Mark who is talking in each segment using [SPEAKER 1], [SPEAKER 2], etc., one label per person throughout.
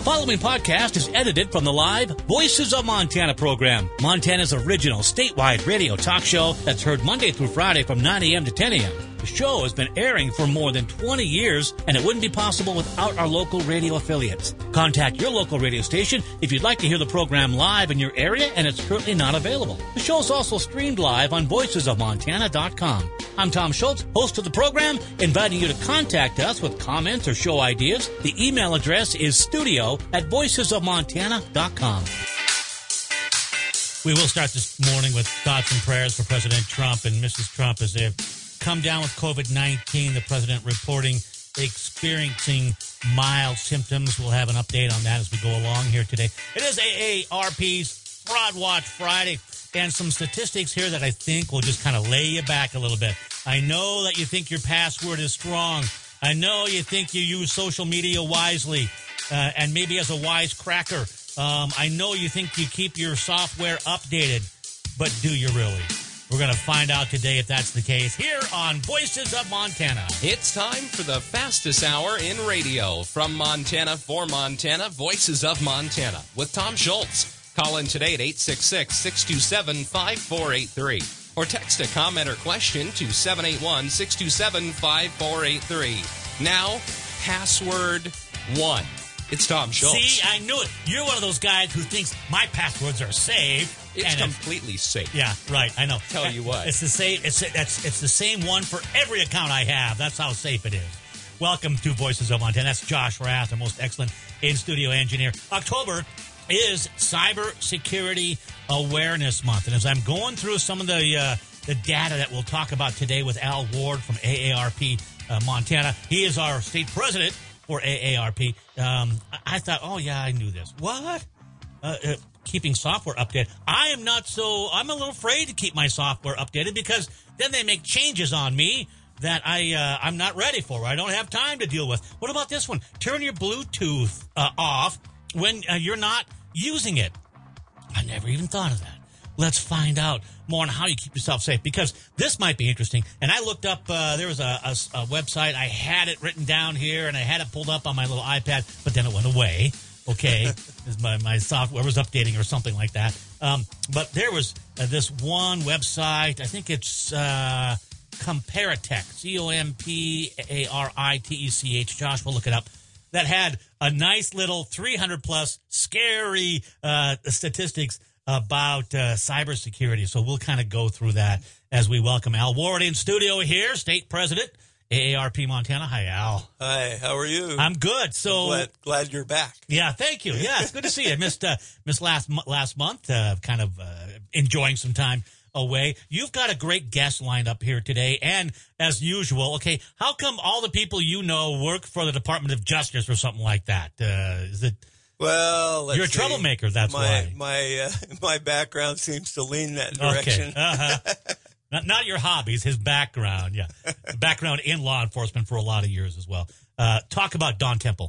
[SPEAKER 1] following podcast is edited from the live Voices of Montana program, Montana's original statewide radio talk show that's heard Monday through Friday from 9 a.m. to 10 a.m. The show has been airing for more than 20 years, and it wouldn't be possible without our local radio affiliates. Contact your local radio station if you'd like to hear the program live in your area and it's currently not available. The show is also streamed live on voicesofmontana.com. I'm Tom Schultz, host of the program, inviting you to contact us with comments or show ideas. The email address is studio@voicesofmontana.com. We will start this morning with thoughts and prayers for President Trump and Mrs. Trump as they've come down with COVID-19. The president reporting experiencing mild symptoms. We'll have an update on that as we go along here today. It is AARP's Fraud Watch Friday, and some statistics here that I think will just kind of lay you back a little bit. I know that you think your password is strong. I know you think you use social media wisely and maybe as a wise cracker. I know you think you keep your software updated, but do you really? We're going to find out today if that's the case here on Voices of Montana.
[SPEAKER 2] It's time for the fastest hour in radio. From Montana for Montana, Voices of Montana with Tom Schultz. Call in today at 866-627-5483 or text a comment or question to 781-627-5483. Now, password 1. It's Tom Schultz.
[SPEAKER 1] See, I knew it. You're one of those guys who thinks my passwords are safe.
[SPEAKER 2] It's completely safe.
[SPEAKER 1] Yeah, right. I know.
[SPEAKER 2] Tell you what.
[SPEAKER 1] It's the same. It's the same one for every account I have. That's how safe it is. Welcome to Voices of Montana. That's Josh Rath, our most excellent in-studio engineer. October is Cybersecurity Awareness Month, and as I'm going through some of the data that we'll talk about today with Al Ward from AARP Montana, he is our state president for AARP. I thought, oh yeah, I knew this. What? Keeping software updated. I'm a little afraid to keep my software updated because then they make changes on me that I'm not ready for. I don't have time to deal with. What about this one? Turn your Bluetooth off when you're not using it. I never even thought of that. Let's find out more on how you keep yourself safe, because this might be interesting. And I looked up, there was a website. I had it written down here, and I had it pulled up on my little iPad, but then it went away. Okay, my software was updating or something like that. But there was this one website. I think it's Comparitech, Comparitech. Josh will look it up. That had a nice little 300-plus scary statistics about cybersecurity. So we'll kind of go through that as we welcome Al Ward in studio here, state president, AARP Montana. Hi, Al.
[SPEAKER 3] Hi, how are you?
[SPEAKER 1] I'm good. So
[SPEAKER 3] glad you're back.
[SPEAKER 1] Yeah, thank you. Yeah, it's good to see you. I missed last month, kind of enjoying some time away. You've got a great guest lined up here today, and as usual, okay, how come all the people you know work for the Department of Justice or something like that? Is it?
[SPEAKER 3] Well,
[SPEAKER 1] you're a troublemaker. That's why.
[SPEAKER 3] My background seems to lean that direction.
[SPEAKER 1] Okay. Not your hobbies, his background. Yeah, background in law enforcement for a lot of years as well. Talk about Dawn Temple.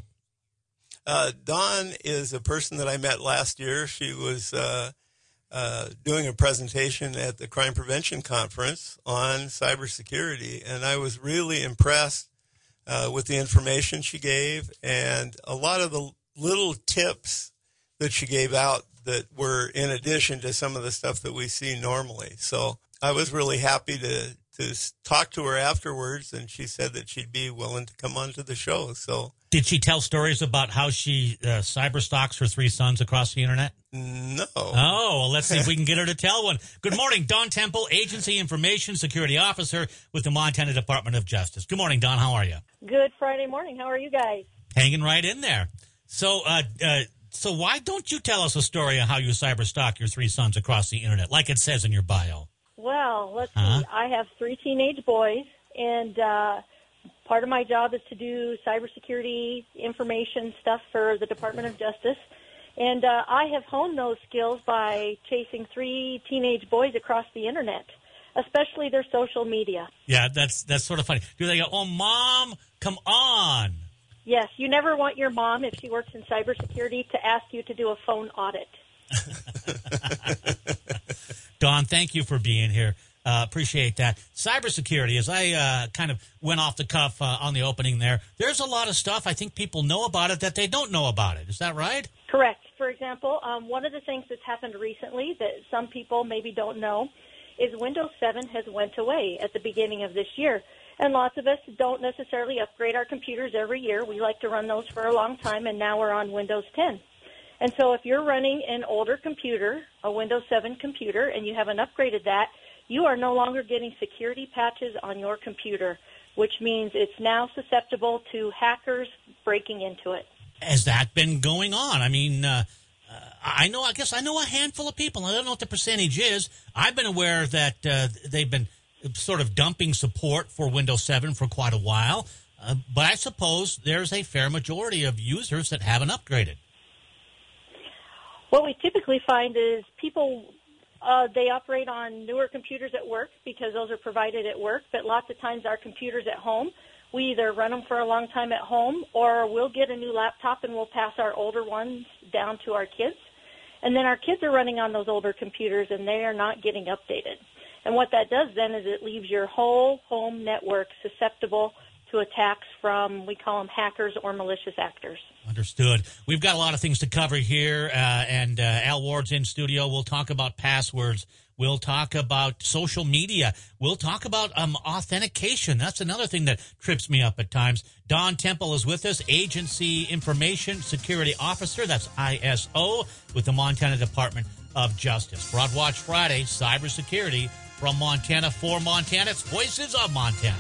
[SPEAKER 3] Dawn is a person that I met last year. She was doing a presentation at the Crime Prevention Conference on cybersecurity, and I was really impressed with the information she gave and a lot of the little tips that she gave out that were in addition to some of the stuff that we see normally. So I was really happy to talk to her afterwards, and she said that she'd be willing to come onto the show. So
[SPEAKER 1] did she tell stories about how she cyber stalks her 3 sons across the internet?
[SPEAKER 3] No.
[SPEAKER 1] Oh, well, let's see if we can get her to tell one. Good morning, Dawn Temple, Agency Information Security Officer with the Montana Department of Justice. Good morning, Dawn. How are you?
[SPEAKER 4] Good Friday morning. How are you guys?
[SPEAKER 1] Hanging right in there. So why don't you tell us a story of how you cyber stalk your 3 sons across the internet, like it says in your bio?
[SPEAKER 4] Well, let's see. I have 3 teenage boys, and part of my job is to do cybersecurity information stuff for the Department of Justice. And I have honed those skills by chasing 3 teenage boys across the internet, especially their social media.
[SPEAKER 1] Yeah, that's sort of funny. Do they go, oh, Mom, come on?
[SPEAKER 4] Yes, you never want your mom, if she works in cybersecurity, to ask you to do a phone audit.
[SPEAKER 1] Dawn, thank you for being here. Appreciate that. Cybersecurity, as I kind of went off the cuff on the opening there's a lot of stuff I think people know about it that they don't know about it. Is that right?
[SPEAKER 4] Correct. For example, one of the things that's happened recently that some people maybe don't know is Windows 7 has went away at the beginning of this year. And lots of us don't necessarily upgrade our computers every year. We like to run those for a long time, and now we're on Windows 10. And so if you're running an older computer, a Windows 7 computer, and you haven't upgraded that, you are no longer getting security patches on your computer, which means it's now susceptible to hackers breaking into it.
[SPEAKER 1] Has that been going on? I mean, I guess I know a handful of people. I don't know what the percentage is. I've been aware that they've been sort of dumping support for Windows 7 for quite a while. But I suppose there's a fair majority of users that haven't upgraded.
[SPEAKER 4] What we typically find is people, they operate on newer computers at work because those are provided at work. But lots of times our computers at home, we either run them for a long time at home or we'll get a new laptop and we'll pass our older ones down to our kids. And then our kids are running on those older computers and they are not getting updated. And what that does then is it leaves your whole home network susceptible to attacks from, we call them hackers or malicious actors.
[SPEAKER 1] Understood. We've got a lot of things to cover here, and Al Ward's in studio. We'll talk about passwords. We'll talk about social media. We'll talk about authentication. That's another thing that trips me up at times. Don Temple is with us, Agency Information Security Officer, that's ISO, with the Montana Department of Justice. Fraud Watch Friday, cybersecurity from Montana for Montana. It's Voices of Montana.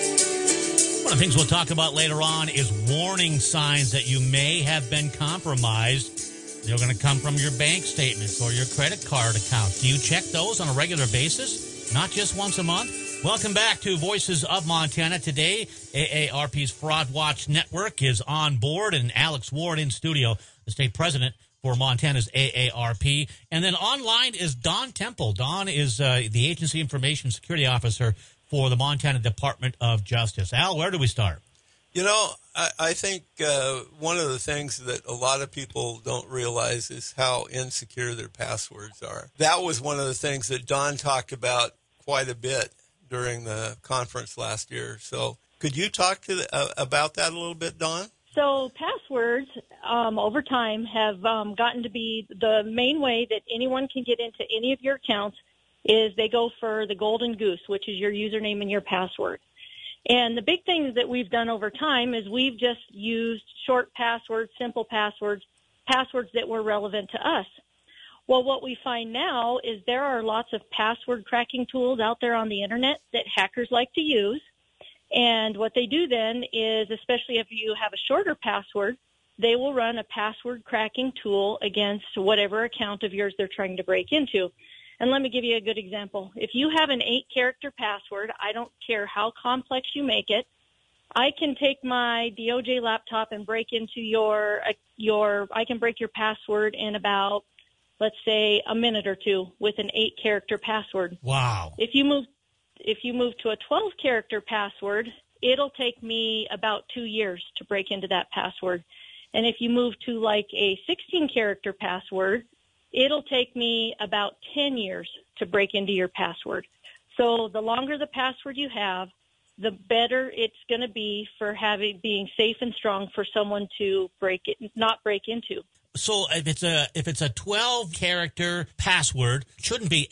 [SPEAKER 1] One of the things we'll talk about later on is warning signs that you may have been compromised. They're going to come from your bank statements or your credit card account. Do you check those on a regular basis, not just once a month? Welcome back to Voices of Montana. Today, AARP's Fraud Watch Network is on board, and Alex Ward in studio, the state president for Montana's AARP. And then online is Don Temple. Don is the Agency Information Security Officer for the Montana Department of Justice. Al, where do we start?
[SPEAKER 3] You know, I think one of the things that a lot of people don't realize is how insecure their passwords are. That was one of the things that Don talked about quite a bit during the conference last year. So could you talk about that a little bit, Don?
[SPEAKER 4] So passwords over time have gotten to be the main way that anyone can get into any of your accounts is they go for the golden goose, which is your username and your password. And the big things that we've done over time is we've just used short passwords, simple passwords, passwords that were relevant to us. Well, what we find now is there are lots of password cracking tools out there on the internet that hackers like to use. And what they do then is, especially if you have a shorter password, they will run a password cracking tool against whatever account of yours they're trying to break into. And let me give you a good example. If you have an 8-character password, I don't care how complex you make it, I can take my DOJ laptop and break into I can break your password in about, let's say, a minute or two with an 8-character password.
[SPEAKER 1] Wow.
[SPEAKER 4] If you move to a 12-character password, it'll take me about 2 years to break into that password. And if you move to like a 16-character password, it'll take me about 10 years to break into your password. So the longer the password you have, the better it's going to be for being safe and strong for someone to not break into.
[SPEAKER 1] So if it's a 12-character password, it shouldn't be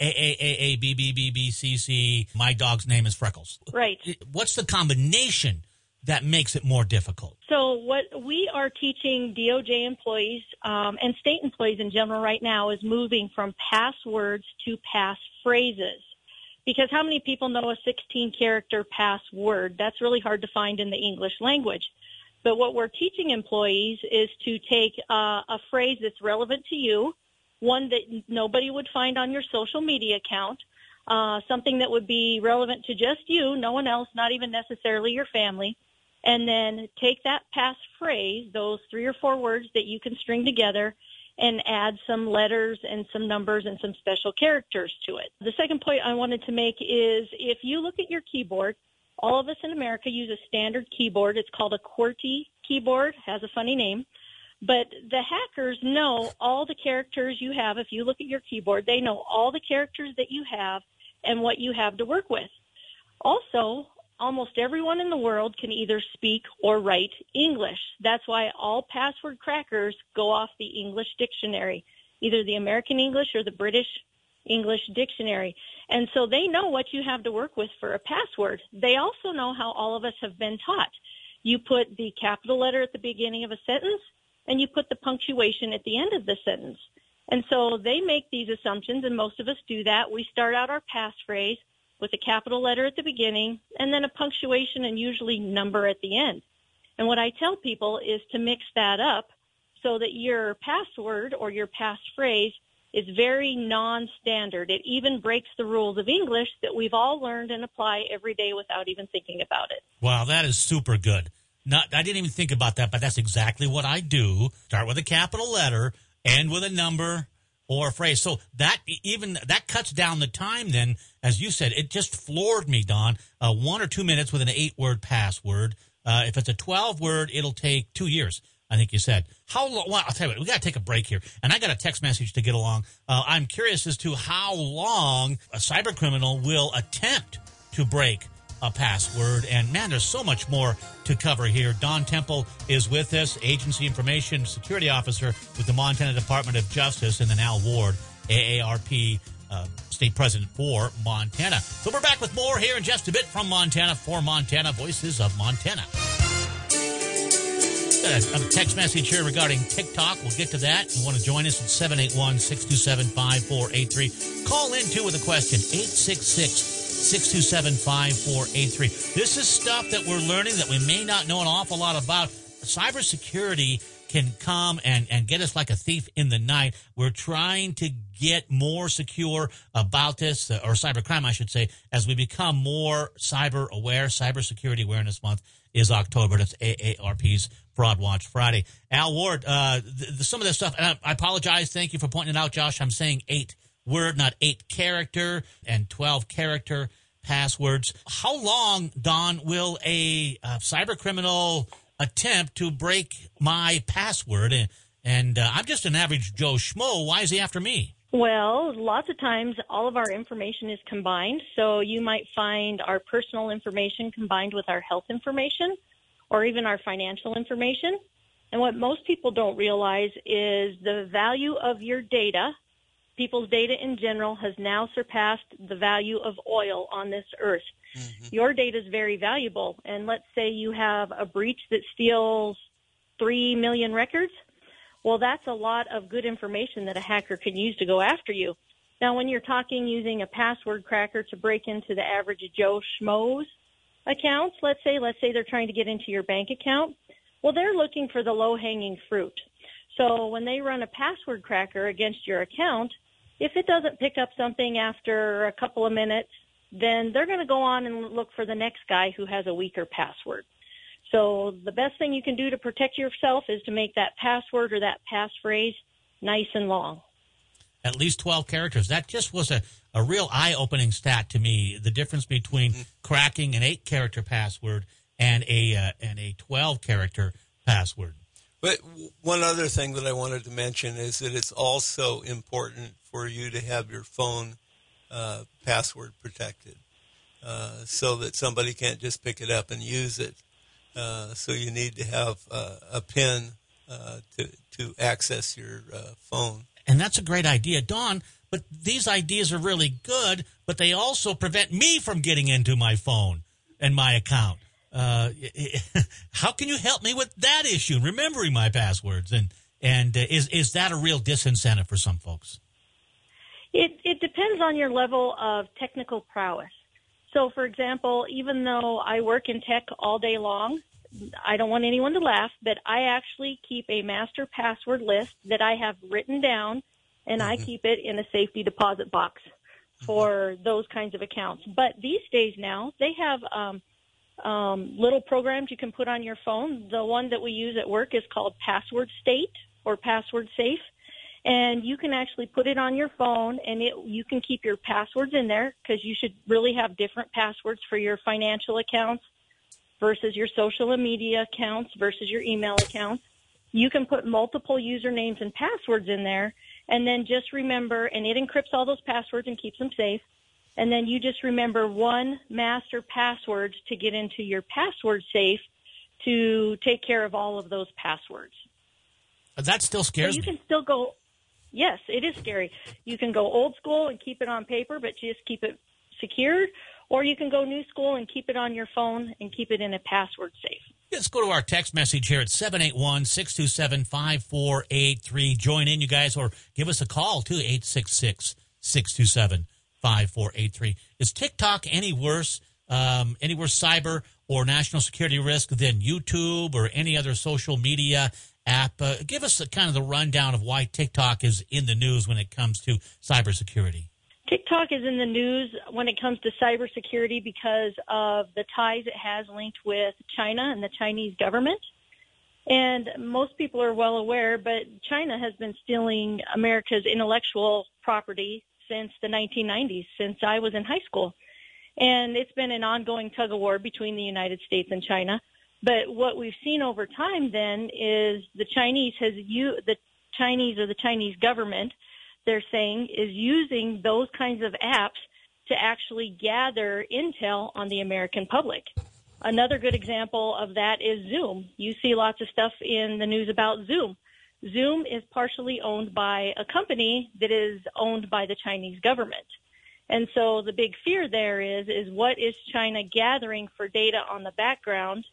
[SPEAKER 1] AAAABBBBCC, my dog's name is Freckles.
[SPEAKER 4] Right.
[SPEAKER 1] What's the combination that makes it more difficult?
[SPEAKER 4] So what we are teaching DOJ employees and state employees in general right now is moving from passwords to passphrases. Because how many people know a 16-character password? That's really hard to find in the English language. But what we're teaching employees is to take a phrase that's relevant to you, one that nobody would find on your social media account, something that would be relevant to just you, no one else, not even necessarily your family, and then take that passphrase, those 3 or 4 words that you can string together, and add some letters and some numbers and some special characters to it. The second point I wanted to make is if you look at your keyboard, all of us in America use a standard keyboard. It's called a QWERTY keyboard, has a funny name. But the hackers know all the characters you have. If you look at your keyboard, they know all the characters that you have, and what you have to work with. Also, almost everyone in the world can either speak or write English. That's why all password crackers go off the English dictionary, either the American English or the British English dictionary. And so they know what you have to work with for a password. They also know how all of us have been taught. You put the capital letter at the beginning of a sentence, and you put the punctuation at the end of the sentence. And so they make these assumptions, and most of us do that. We start out our passphrase with a capital letter at the beginning and then a punctuation and usually number at the end. And what I tell people is to mix that up so that your password or your passphrase is very non-standard. It even breaks the rules of English that we've all learned and apply every day without even thinking about it.
[SPEAKER 1] Wow, that is super good. I didn't even think about that, but that's exactly what I do. Start with a capital letter, end with a number or a phrase. So that cuts down the time then. As you said, it just floored me, Don. 1 or 2 minutes with an 8-word password. If it's a 12-word, it'll take 2 years, I think you said. How long? Well, I'll tell you what, we got to take a break here. And I got a text message to get along. I'm curious as to how long a cyber criminal will attempt to break a password. And, man, there's so much more to cover here. Don Temple is with us, Agency Information Security Officer with the Montana Department of Justice, and then Al Ward, AARP State President for Montana. So we're back with more here in just a bit from Montana for Montana, Voices of Montana. Got a text message here regarding TikTok. We'll get to that. You want to join us at 781-627-5483. Call in, too, with a question, 866-627-5483. This is stuff that we're learning that we may not know an awful lot about. Cybersecurity can come and get us like a thief in the night. We're trying to get more secure about this, or cybercrime, I should say, as we become more cyber aware. Cybersecurity Awareness Month is October. That's AARP's Fraud Watch Friday. Al Ward, some of this stuff, and I apologize. Thank you for pointing it out, Josh. I'm saying 8-word, not 8-character and 12-character passwords. How long, Don, will a cyber criminal attempt to break my password? And I'm just an average Joe Schmo. Why is he after me?
[SPEAKER 4] Well, lots of times all of our information is combined. So you might find our personal information combined with our health information or even our financial information. And what most people don't realize is the value of your data, people's data in general, has now surpassed the value of oil on this earth. Mm-hmm. Your data is very valuable. And let's say you have a breach that steals 3 million records. Well, that's a lot of good information that a hacker can use to go after you. Now, when you're talking using a password cracker to break into the average Joe Schmo's accounts, let's say they're trying to get into your bank account, well, they're looking for the low-hanging fruit. So when they run a password cracker against your account, if it doesn't pick up something after a couple of minutes, then they're going to go on and look for the next guy who has a weaker password. So the best thing you can do to protect yourself is to make that password or that passphrase nice and long.
[SPEAKER 1] At least 12 characters. That just was a real eye-opening stat to me, the difference between cracking an 8-character password and a 12-character password.
[SPEAKER 3] But one other thing that I wanted to mention is that it's also important for you to have your phone password protected so that somebody can't just pick it up and use it. So you need to have a PIN to access your phone.
[SPEAKER 1] And that's a great idea, Don, but these ideas are really good, but they also prevent me from getting into my phone and my account. How can you help me with that issue, remembering my passwords? And is that a real disincentive for some folks?
[SPEAKER 4] It depends on your level of technical prowess. So, for example, even though I work in tech all day long, I don't want anyone to laugh, but I actually keep a master password list that I have written down, and I keep it in a safety deposit box for those kinds of accounts. But these days now, they have little programs you can put on your phone. The one that we use at work is called Password State or Password Safe. And you can actually put it on your phone, and you can keep your passwords in there because you should really have different passwords for your financial accounts versus your social media accounts versus your email accounts. You can put multiple usernames and passwords in there, and then just remember, and it encrypts all those passwords and keeps them safe. And then you just remember one master password to get into your password safe to take care of all of those passwords.
[SPEAKER 1] That still scares
[SPEAKER 4] me.
[SPEAKER 1] You
[SPEAKER 4] can still go, yes, it is scary. You can go old school and keep it on paper, but just keep it secured, or you can go new school and keep it on your phone and keep it in a password safe.
[SPEAKER 1] Let's go to our text message here at 781-627-5483. Join in, you guys, or give us a call, too, 866-627-5483. Is TikTok any worse cyber or national security risk than YouTube or any other social media app? Give us kind of the rundown of why TikTok is in the news when it comes to cybersecurity.
[SPEAKER 4] TikTok is in the news when it comes to cybersecurity because of the ties it has linked with China and the Chinese government. And most people are well aware, but China has been stealing America's intellectual property since the 1990s, since I was in high school. And it's been an ongoing tug-of-war between the United States and China. But what we've seen over time then is the Chinese government, they're saying, is using those kinds of apps to actually gather intel on the American public. Another good example of that is Zoom. You see lots of stuff in the news about Zoom. Zoom is partially owned by a company that is owned by the Chinese government. And so the big fear there is what is China gathering for data in the background,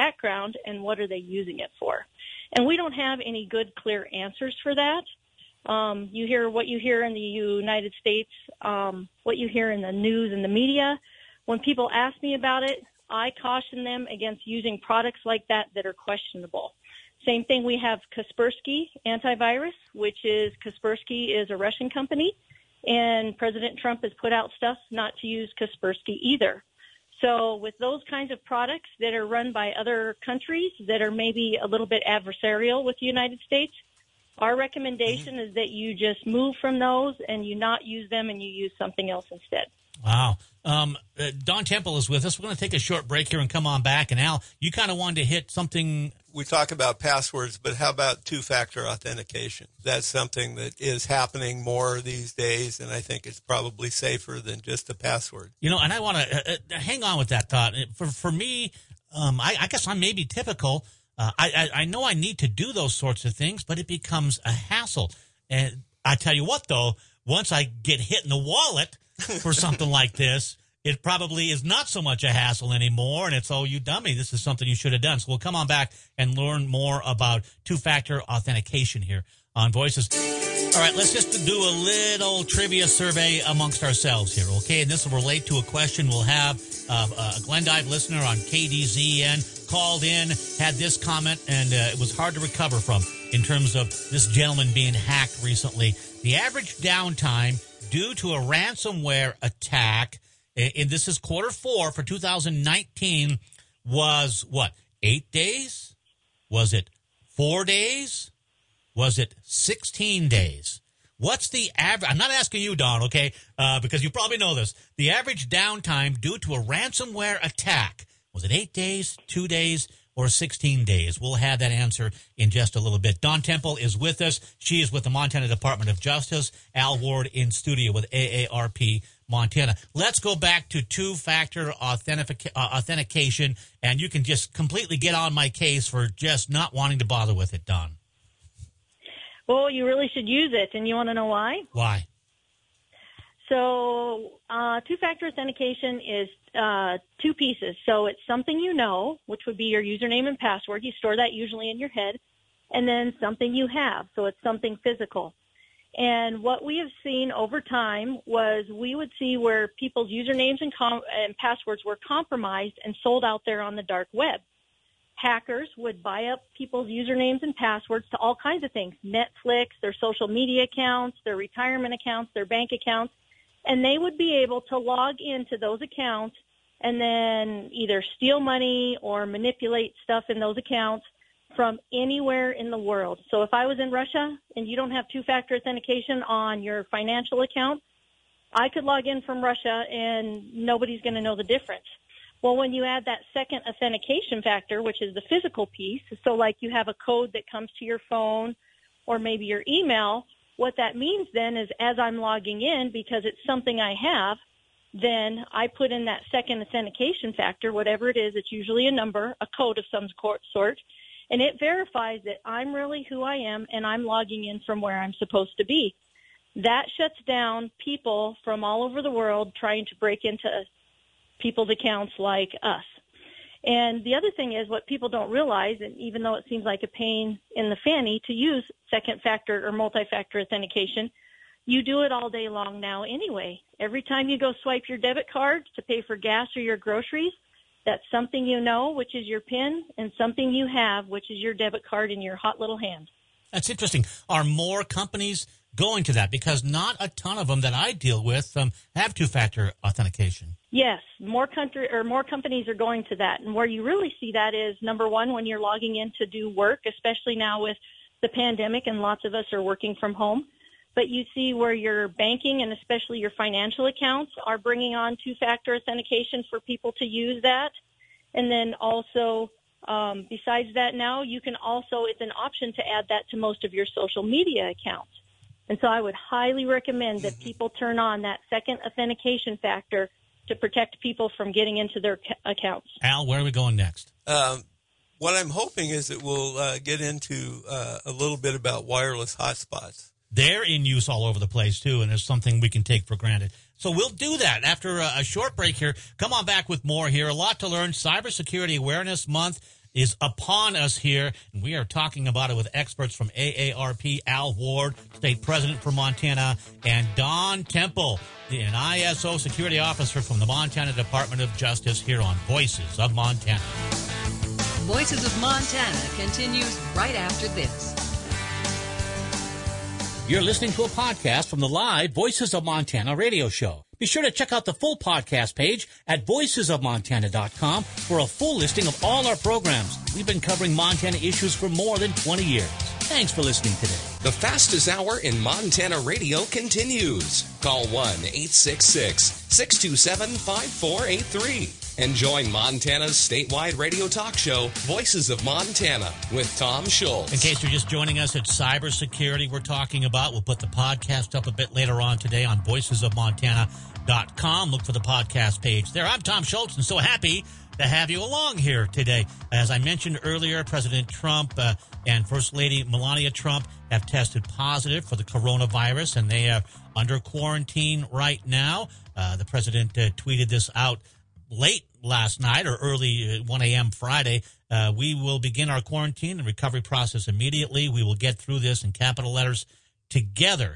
[SPEAKER 4] and what are they using it for? And we don't have any good, clear answers for that. You hear what you hear in the United States, what you hear in the news and the media. When people ask me about it, I caution them against using products like that are questionable. Same thing, we have Kaspersky Antivirus, Kaspersky is a Russian company, and President Trump has put out stuff not to use Kaspersky either. So with those kinds of products that are run by other countries that are maybe a little bit adversarial with the United States, our recommendation is that you just move from those and you not use them and you use something else instead.
[SPEAKER 1] Wow. Don Temple is with us. We're going to take a short break here and come on back. And Al, you kind of wanted to hit something.
[SPEAKER 3] We talk about passwords, but how about two-factor authentication? That's something that is happening more these days, and I think it's probably safer than just a password.
[SPEAKER 1] You know, and I want to hang on with that thought. For me, I guess I'm maybe typical. I know I need to do those sorts of things, but it becomes a hassle. And I tell you what, though, once I get hit in the wallet for something like this, it probably is not so much a hassle anymore, and it's, oh, you dummy, this is something you should have done. So we'll come on back and learn more about two-factor authentication here on Voices. All right, let's just do a little trivia survey amongst ourselves here, okay? And this will relate to a question we'll have. A Glendive listener on KDZN called in, had this comment, and it was hard to recover from in terms of this gentleman being hacked recently. The average downtime due to a ransomware attack, and this is Q4 for 2019, was what, 8 days? Was it 4 days? Was it 16 days? What's the average? I'm not asking you, Don, okay, because you probably know this. The average downtime due to a ransomware attack, was it 8 days, 2 days, or 16 days? We'll have that answer in just a little bit. Dawn Temple is with us. She is with the Montana Department of Justice. Al Ward in studio with AARP Montana. Let's go back to two-factor authentication, and you can just completely get on my case for just not wanting to bother with it, Don.
[SPEAKER 4] Well, you really should use it, and you want to know why?
[SPEAKER 1] Why?
[SPEAKER 4] So two-factor authentication is two pieces. So it's something you know, which would be your username and password. You store that usually in your head. And then something you have. So it's something physical. And what we have seen over time was we would see where people's usernames and passwords were compromised and sold out there on the dark web. Hackers would buy up people's usernames and passwords to all kinds of things, Netflix, their social media accounts, their retirement accounts, their bank accounts, and they would be able to log into those accounts and then either steal money or manipulate stuff in those accounts from anywhere in the world. So if I was in Russia and you don't have two-factor authentication on your financial account, I could log in from Russia and nobody's going to know the difference. Well, when you add that second authentication factor, which is the physical piece, so like you have a code that comes to your phone or maybe your email, what that means then is as I'm logging in, because it's something I have, then I put in that second authentication factor, whatever it is. It's usually a number, a code of some sort, and it verifies that I'm really who I am and I'm logging in from where I'm supposed to be. That shuts down people from all over the world trying to break into people's accounts like us. And the other thing is what people don't realize, and even though it seems like a pain in the fanny to use second factor or multi-factor authentication, you do it all day long now anyway. Every time you go swipe your debit card to pay for gas or your groceries, that's something you know, which is your PIN, and something you have, which is your debit card in your hot little hand.
[SPEAKER 1] That's interesting. Are more companies going to that? Because not a ton of them that I deal with have two-factor authentication.
[SPEAKER 4] Yes, more companies are going to that. And where you really see that is, number one, when you're logging in to do work, especially now with the pandemic and lots of us are working from home. But you see where your banking and especially your financial accounts are bringing on two-factor authentication for people to use that. And then also, besides that now, you can also, it's an option to add that to most of your social media accounts. And so I would highly recommend that people turn on that second authentication factor to protect people from getting into their accounts.
[SPEAKER 1] Al, where are we going next?
[SPEAKER 3] What I'm hoping is that we'll get into a little bit about wireless hotspots.
[SPEAKER 1] They're in use all over the place, too, and there's something we can take for granted. So we'll do that after a short break here. Come on back with more here. A lot to learn. Cybersecurity Awareness Month is upon us here, and we are talking about it with experts from AARP, Al Ward, State President for Montana, and Don Temple, an ISO security officer from the Montana Department of Justice, here on Voices of Montana.
[SPEAKER 5] Voices of Montana continues right after this.
[SPEAKER 1] You're listening to a podcast from the live Voices of Montana radio show. Be sure to check out the full podcast page at voicesofmontana.com for a full listing of all our programs. We've been covering Montana issues for more than 20 years. Thanks for listening today.
[SPEAKER 2] The fastest hour in Montana radio continues. Call 1-866-627-5483 and join Montana's statewide radio talk show, Voices of Montana, with Tom Schultz.
[SPEAKER 1] In case you're just joining us, it's cybersecurity we're talking about. We'll put the podcast up a bit later on today on voicesofmontana.com. Look for the podcast page there. I'm Tom Schultz, and so happy to have you along here today. As I mentioned earlier, President Trump and First Lady Melania Trump have tested positive for the coronavirus, and they are under quarantine right now. The president tweeted this out late last night or early 1 a.m. Friday. We will begin our quarantine and recovery process immediately. We will get through this in capital letters together,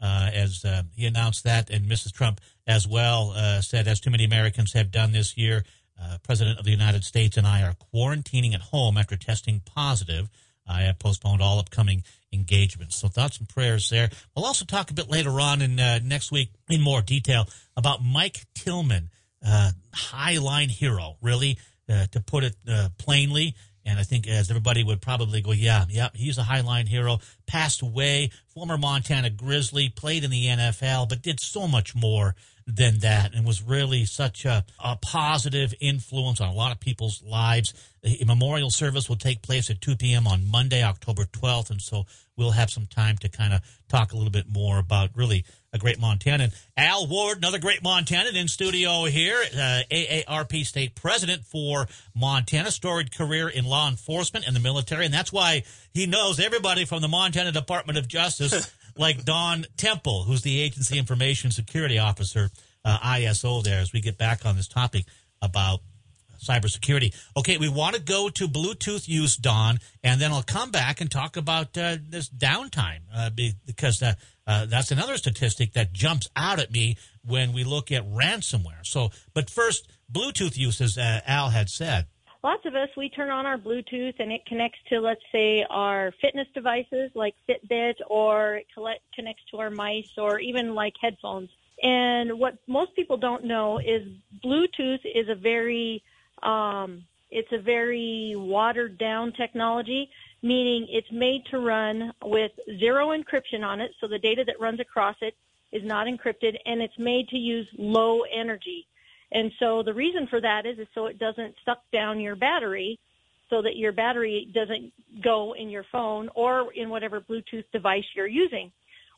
[SPEAKER 1] as he announced that. And Mrs. Trump as well said, as too many Americans have done this year, President of the United States and I are quarantining at home after testing positive. I have postponed all upcoming engagements. So thoughts and prayers there. We'll also talk a bit later on in next week in more detail about Mike Tillman, highline hero, really, to put it plainly. And I think as everybody would probably go, yeah, he's a highline hero. Passed away, former Montana Grizzly, played in the NFL, but did so much more than that and was really such a positive influence on a lot of people's lives. A memorial service will take place at 2 p.m. on Monday, October 12th, and so we'll have some time to kind of talk a little bit more about really a great Montanan. Al Ward, another great Montanan in studio here, AARP State President for Montana, storied career in law enforcement and the military, and that's why he knows everybody from the Montana Department of Justice, like Don Temple, who's the Agency Information Security Officer, ISO there, as we get back on this topic about cybersecurity. Okay, we want to go to Bluetooth use, Don, and then I'll come back and talk about this downtime, because that's another statistic that jumps out at me when we look at ransomware. So, but first, Bluetooth use, as Al had said.
[SPEAKER 4] Lots of us, we turn on our Bluetooth and it connects to, let's say, our fitness devices like Fitbit, or it connects to our mice, or even like headphones. And what most people don't know is Bluetooth is a very watered down technology, meaning it's made to run with zero encryption on it, so the data that runs across it is not encrypted, and it's made to use low energy. And so the reason for that is so it doesn't suck down your battery, so that your battery doesn't go in your phone or in whatever Bluetooth device you're using.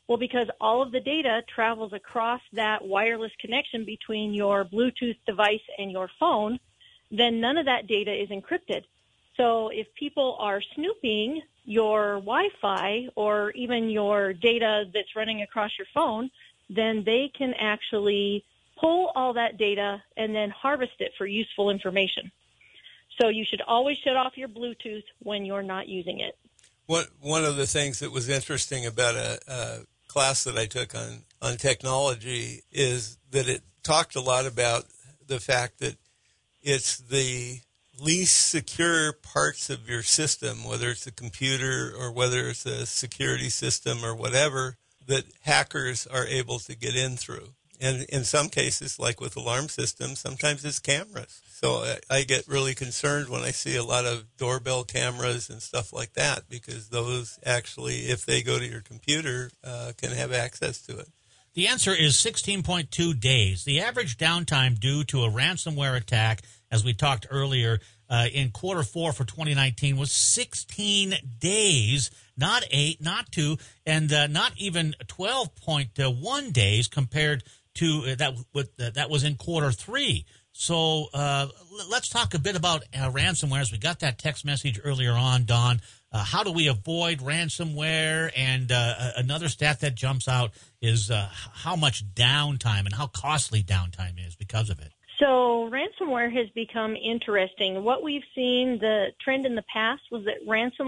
[SPEAKER 4] Well, because all of the data travels across that wireless connection between your Bluetooth device and your phone, then none of that data is encrypted. So if people are snooping your Wi-Fi or even your data that's running across your phone, then they can actually pull all that data and then harvest it for useful information. So you should always shut off your Bluetooth when you're not using it.
[SPEAKER 3] One of the things that was interesting about a class that I took on technology is that it talked a lot about the fact that it's the least secure parts of your system, whether it's a computer or whether it's a security system or whatever, that hackers are able to get in through. And in some cases, like with alarm systems, sometimes it's cameras. So I get really concerned when I see a lot of doorbell cameras and stuff like that, because those actually, if they go to your computer, can have access to it.
[SPEAKER 1] The answer is 16.2 days. The average downtime due to a ransomware attack, as we talked earlier, in quarter four for 2019 was 16 days, not 8, not 2, and not even 12.1 days compared to that was in quarter three. So let's talk a bit about ransomware. As we got that text message earlier on, Don. How do we avoid ransomware? And another stat that jumps out is how much downtime and how costly downtime is because of it.
[SPEAKER 4] So ransomware has become interesting. What we've seen, the trend in the past was that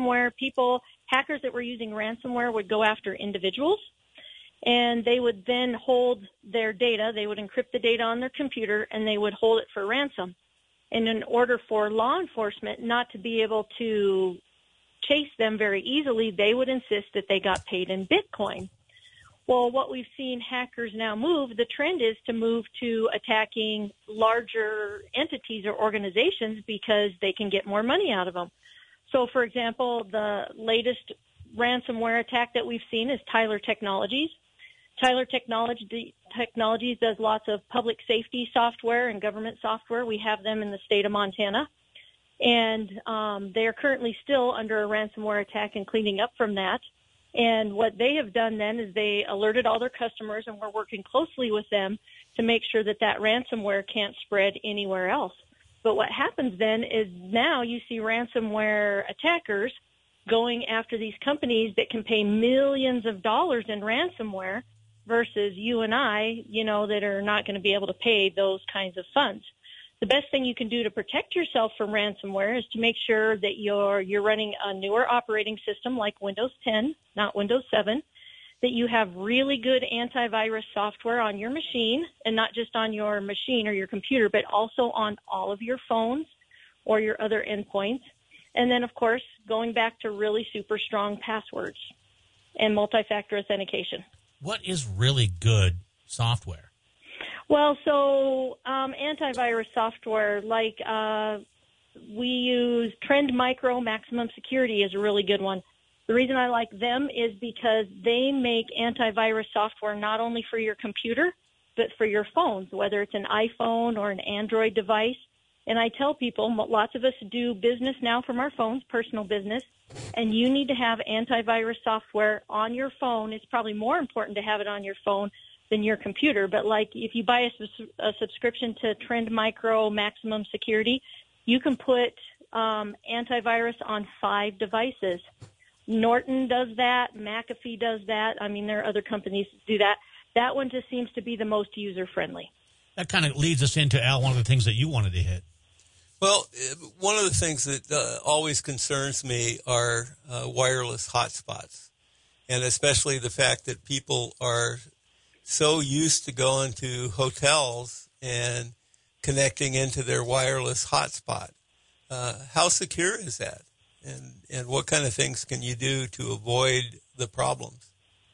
[SPEAKER 4] hackers that were using ransomware would go after individuals, and they would then hold their data. They would encrypt the data on their computer, and they would hold it for ransom. And in order for law enforcement not to be able to chase them very easily, they would insist that they got paid in Bitcoin. Well, what we've seen hackers now move, the trend is to move to attacking larger entities or organizations because they can get more money out of them. So, for example, the latest ransomware attack that we've seen is Tyler Technologies. Tyler Technologies does lots of public safety software and government software. We have them in the state of Montana. And they are currently still under a ransomware attack and cleaning up from that. And what they have done then is they alerted all their customers, and we're working closely with them to make sure that that ransomware can't spread anywhere else. But what happens then is now you see ransomware attackers going after these companies that can pay millions of dollars in ransomware versus you and I, that are not going to be able to pay those kinds of funds. The best thing you can do to protect yourself from ransomware is to make sure that you're running a newer operating system like Windows 10, not Windows 7, that you have really good antivirus software on your machine, and not just on your machine or your computer, but also on all of your phones or your other endpoints. And then, of course, going back to really super strong passwords and multi-factor authentication.
[SPEAKER 1] What is really good software?
[SPEAKER 4] Well, so antivirus software, like we use Trend Micro Maximum Security is a really good one. The reason I like them is because they make antivirus software not only for your computer, but for your phones, whether it's an iPhone or an Android device. And I tell people, lots of us do business now from our phones, personal business, and you need to have antivirus software on your phone. It's probably more important to have it on your phone than your computer. But like if you buy a subscription to Trend Micro Maximum Security, you can put antivirus on 5 devices. Norton does that. McAfee does that. I mean, there are other companies that do that. That one just seems to be the most user-friendly.
[SPEAKER 1] That kind of leads us into, Al, one of the things that you wanted to hit.
[SPEAKER 3] Well, one of the things that always concerns me are wireless hotspots, and especially the fact that people are so used to going to hotels and connecting into their wireless hotspot. How secure is that? And what kind of things can you do to avoid the problems?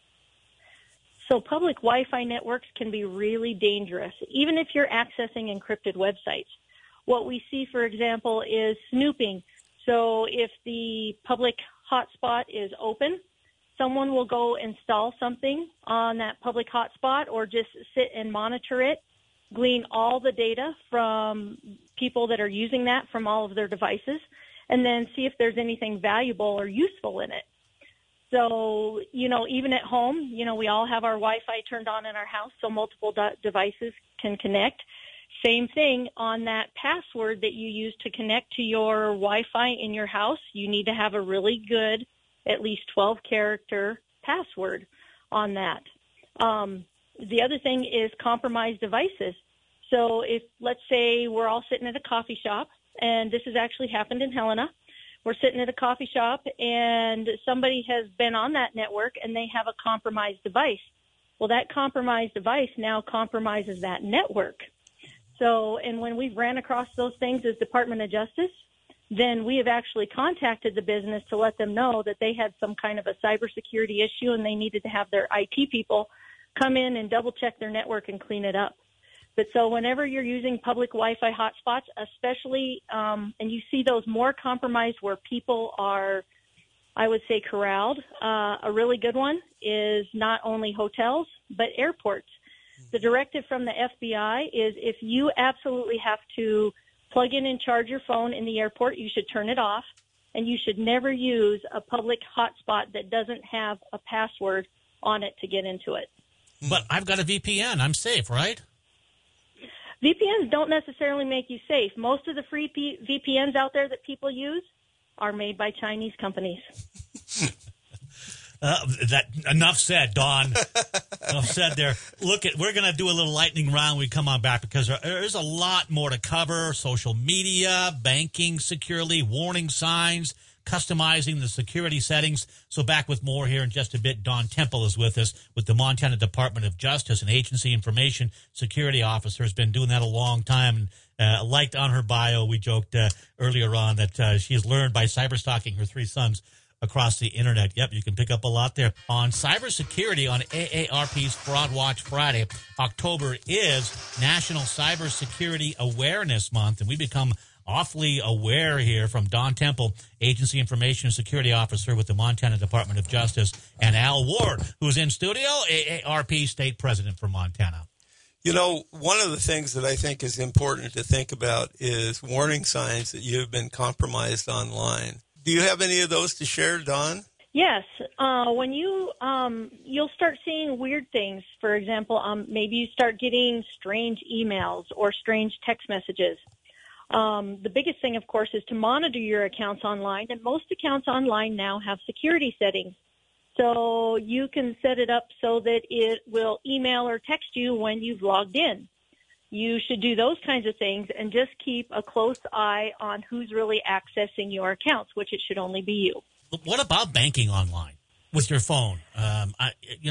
[SPEAKER 4] So public Wi-Fi networks can be really dangerous, even if you're accessing encrypted websites. What we see, for example, is snooping. So if the public hotspot is open, someone will go install something on that public hotspot or just sit and monitor it, glean all the data from people that are using that from all of their devices, and then see if there's anything valuable or useful in it. So, even at home, we all have our Wi-Fi turned on in our house so multiple devices can connect. Same thing on that password that you use to connect to your Wi-Fi in your house. You need to have a really good, at least 12-character password on that. The other thing is compromised devices. So if, let's say, we're all sitting at a coffee shop, and this has actually happened in Helena. We're sitting at a coffee shop, and somebody has been on that network, and they have a compromised device. Well, that compromised device now compromises that network. So, and when we've ran across those things as Department of Justice, then we have actually contacted the business to let them know that they had some kind of a cybersecurity issue, and they needed to have their IT people come in and double-check their network and clean it up. But so whenever you're using public Wi-Fi hotspots, especially, and you see those more compromised where people are, I would say, corralled, a really good one is not only hotels, but airports. The directive from the FBI is if you absolutely have to plug in and charge your phone in the airport, you should turn it off, and you should never use a public hotspot that doesn't have a password on it to get into it.
[SPEAKER 1] But I've got a VPN. I'm safe, right?
[SPEAKER 4] VPNs don't necessarily make you safe. Most of the free VPNs out there that people use are made by Chinese companies.
[SPEAKER 1] Enough said, Dawn. Enough said there. Look, we're going to do a little lightning round when we come on back because there's a lot more to cover. Social media, banking securely, warning signs, customizing the security settings. So back with more here in just a bit. Dawn Temple is with us with the Montana Department of Justice, an agency information security officer. Has been doing that a long time. Liked on her bio, we joked earlier on that she has learned by cyberstalking her 3 sons across the internet. Yep, you can pick up a lot there. On cybersecurity on AARP's Fraud Watch Friday, October is National Cybersecurity Awareness Month, and we become awfully aware here from Dawn Temple, Agency Information Security Officer with the Montana Department of Justice, and Al Ward, who's in studio, AARP State President for Montana.
[SPEAKER 3] One of the things that I think is important to think about is warning signs that you've been compromised online. Do you have any of those to share, Dawn?
[SPEAKER 4] Yes. When you'll start seeing weird things. For example, maybe you start getting strange emails or strange text messages. The biggest thing, of course, is to monitor your accounts online, and most accounts online now have security settings. So you can set it up so that it will email or text you when you've logged in. You should do those kinds of things and just keep a close eye on who's really accessing your accounts, which it should only be you.
[SPEAKER 1] What about banking online with your phone? I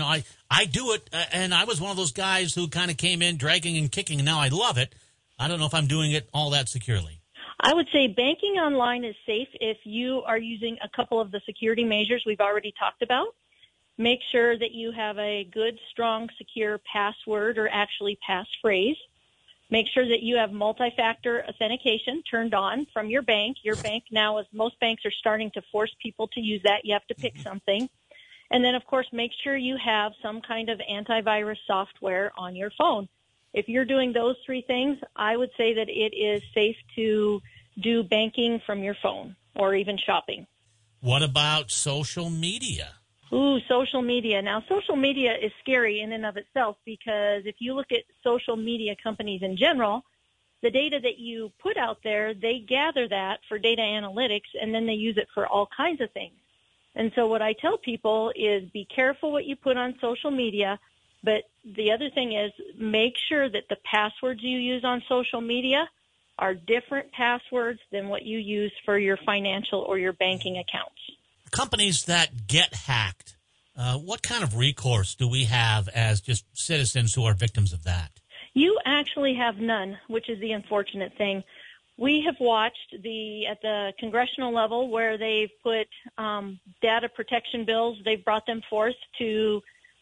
[SPEAKER 1] do it, and I was one of those guys who kind of came in dragging and kicking, and now I love it. I don't know if I'm doing it all that securely.
[SPEAKER 4] I would say banking online is safe if you are using a couple of the security measures we've already talked about. Make sure that you have a good, strong, secure password or actually passphrase. Make sure that you have multi-factor authentication turned on from your bank. Your bank now, as most banks are starting to force people to use that, you have to pick something. And then, of course, make sure you have some kind of antivirus software on your phone. If you're doing those 3 things, I would say that it is safe to do banking from your phone or even shopping.
[SPEAKER 1] What about social media?
[SPEAKER 4] Ooh, social media. Now, social media is scary in and of itself because if you look at social media companies in general, the data that you put out there, they gather that for data analytics, and then they use it for all kinds of things. And so what I tell people is be careful what you put on social media, but the other thing is make sure that the passwords you use on social media are different passwords than what you use for your financial or your banking accounts.
[SPEAKER 1] Companies that get hacked, what kind of recourse do we have as just citizens who are victims of that?
[SPEAKER 4] You actually have none, which is the unfortunate thing. We have watched at the congressional level where they've put data protection bills, they've brought them forth to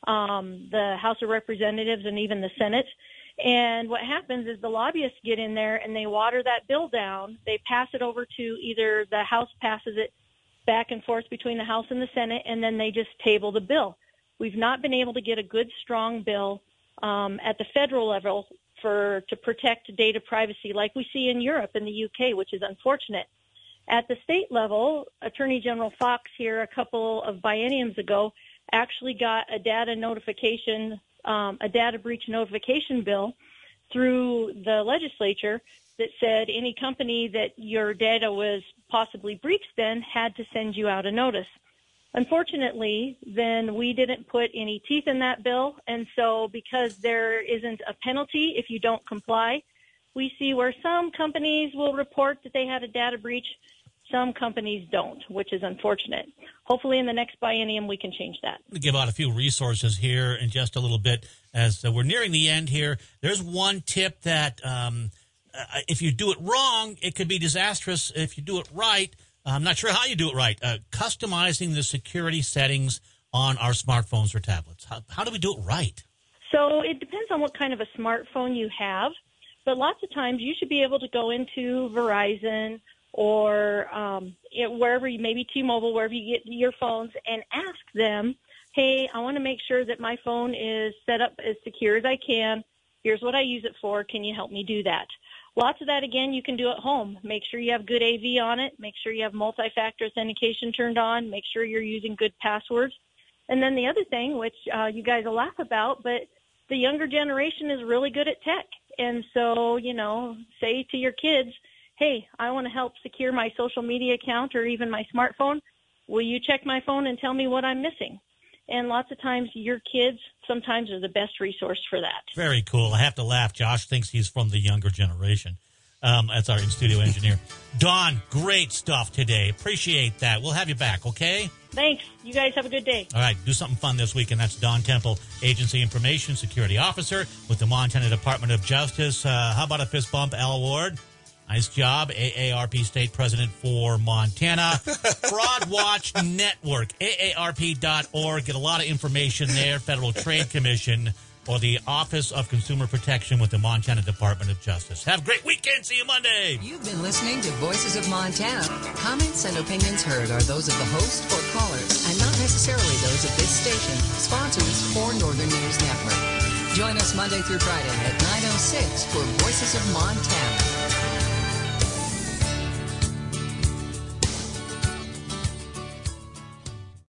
[SPEAKER 4] the House of Representatives and even the Senate. And what happens is the lobbyists get in there and they water that bill down. They pass it over to either the House passes it back and forth between the House and the Senate, and then they just table the bill. We've not been able to get a good, strong bill at the federal level to protect data privacy like we see in Europe and the UK, which is unfortunate. At the state level, Attorney General Fox here a couple of bienniums ago actually got a data breach notification bill through the legislature that said any company that your data was possibly breached then had to send you out a notice. Unfortunately, then we didn't put any teeth in that bill, and so because there isn't a penalty if you don't comply, we see where some companies will report that they had a data breach, some companies don't, which is unfortunate. Hopefully in the next biennium we can change that.
[SPEAKER 1] To give out a few resources here in just a little bit as we're nearing the end here. There's one tip that if you do it wrong, it could be disastrous. If you do it right, I'm not sure how you do it right. Customizing the security settings on our smartphones or tablets. How do we do it right?
[SPEAKER 4] So it depends on what kind of a smartphone you have. But lots of times you should be able to go into Verizon or wherever, maybe T-Mobile, wherever you get your phones, and ask them, hey, I want to make sure that my phone is set up as secure as I can. Here's what I use it for. Can you help me do that? Lots of that, again, you can do at home. Make sure you have good AV on it. Make sure you have multi-factor authentication turned on. Make sure you're using good passwords. And then the other thing, which you guys will laugh about, but the younger generation is really good at tech. And so, say to your kids, hey, I want to help secure my social media account or even my smartphone. Will you check my phone and tell me what I'm missing? And lots of times your kids sometimes are the best resource for that.
[SPEAKER 1] Very cool. I have to laugh. Josh thinks he's from the younger generation. That's our in-studio engineer. Dawn, great stuff today. Appreciate that. We'll have you back, okay?
[SPEAKER 4] Thanks. You guys have a good day.
[SPEAKER 1] All right. Do something fun this week, and that's Dawn Temple, Agency Information Security Officer with the Montana Department of Justice. How about a fist bump, Al Ward? Nice job. AARP State President for Montana. Fraud Watch Network, AARP.org. Get a lot of information there. Federal Trade Commission or the Office of Consumer Protection with the Montana Department of Justice. Have a great weekend. See you Monday.
[SPEAKER 5] You've been listening to Voices of Montana. Comments and opinions heard are those of the host or callers and not necessarily those of this station, sponsors, or Northern News Network. Join us Monday through Friday at 9:06 for Voices of Montana.